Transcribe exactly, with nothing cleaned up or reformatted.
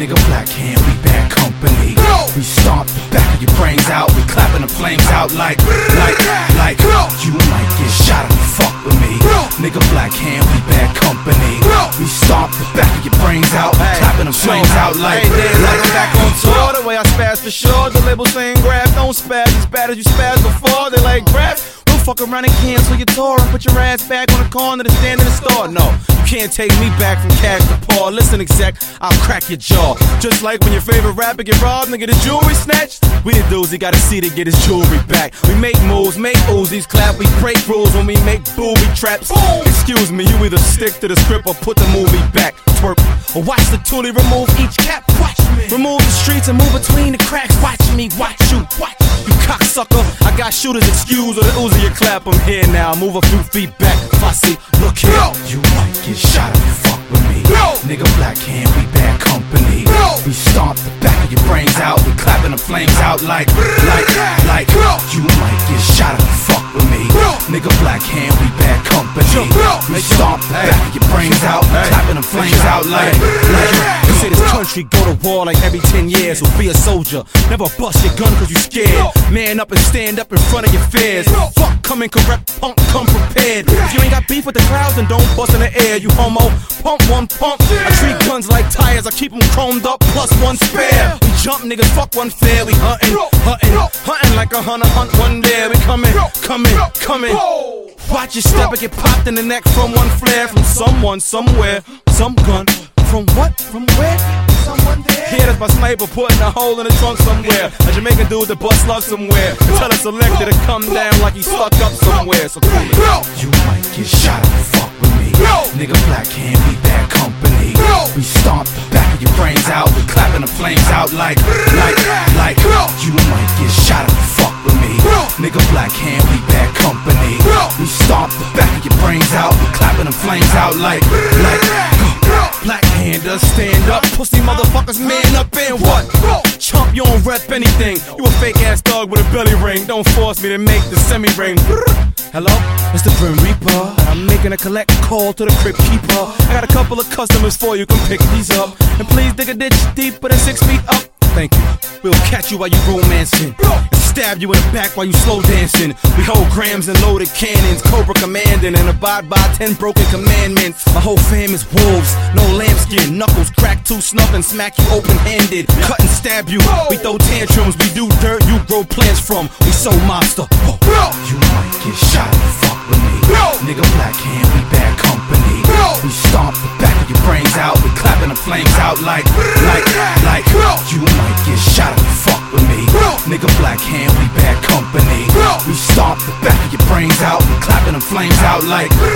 Nigga, black hand, we bad company. We stomp the back of your brains out. We clapping the flames out like, like, like. You might get shot if you fuck with me. Nigga, black hand, we bad company. We stomp the back of your brains out. We clapping the flames out like, like. I'm back on tour, the way I spaz for sure. The label saying grab, don't spaz as bad as you spaz before. They like grab. Fuck around and cancel your tour and put your ass back on the corner to stand in the store. No, you can't take me back from cash to paw. Listen, exec, I'll crack your jaw. Just like when your favorite rapper get robbed and get his jewelry snatched. We the dudes he gotta see to get his jewelry back. We make moves, make Uzis clap. We break rules when we make booby traps. Boom. Excuse me, you either stick to the script or put the movie back. Twerk or watch the toolie remove each cap. Watch me. Remove the streets and move between the cracks. Watch me, watch you, watch you cocksucker. I got shooters excuse or the Uzi you clap. I'm here now, move a few feet back. Fosse, look here. You might get shot if you fuck with me. Nigga, black hand, we bad company. We stomp the back of your brains out. We clapping the flames out like, like, like. You might get shot if you fuck with me. Nigga, black hand, we bad company. We stomp the back of your brains out. We clapping the flames out like, like. You say this country go to war like every ten years. So be a soldier, never bust your gun cause you scared. Man up and stand up in front of your fears. Fuck coming correct, punk, come prepared. If you ain't got beef with the crowds, then don't bust in the air. You homo, pump one pump. I treat guns like tires, I keep them chromed up, plus one spare. We jump niggas, fuck one fair. We hunting, hunting, hunting like a hunter hunt one day. We coming, coming, coming. Watch your step and get popped in the neck from one flare. From someone, somewhere, some gun. From what? From where? Someone there. Yeah, that's my sniper putting a hole in the trunk somewhere. A Jamaican dude that bust love somewhere. Tell a selector to come down like he stuck up somewhere. So cool it. You might get shot if you fuck with me. Nigga, black hand, we bad company. We stomp the back of your brains out. We clapping the flames out like, like, like. You might get shot if you fuck with me. Nigga, black hand, we bad company. We stomp the back of your brains out. We clapping the flames out like, like. Black handers, stand up, pussy motherfuckers, man up and what? Chump, you don't rep anything. You a fake ass dog with a belly ring. Don't force me to make the semi ring. Hello, it's the Grim Reaper. I'm making a collect call to the Crypt Keeper. I got a couple of customers for you, can pick these up. And please dig a ditch deeper than six feet up. Thank you. We'll catch you while you romancing. Stab you in the back while you slow dancing. We hold grams and loaded cannons, Cobra commanding, and abide by ten broken commandments. My whole fam is wolves, no lambskin. Knuckles crack two snuff and smack you open-handed. Cut and stab you, we throw tantrums. We do dirt, you grow plants from. We so monster. You might get shot if you fuck with me. Nigga, black hand, we bad company. We stomp the back of your brains out. We clapping the flames out like, like, like. You might get shot if you fuck with me. Nigga, black hand, we bad company. We stomp the back of your brains out. We clapping the flames out like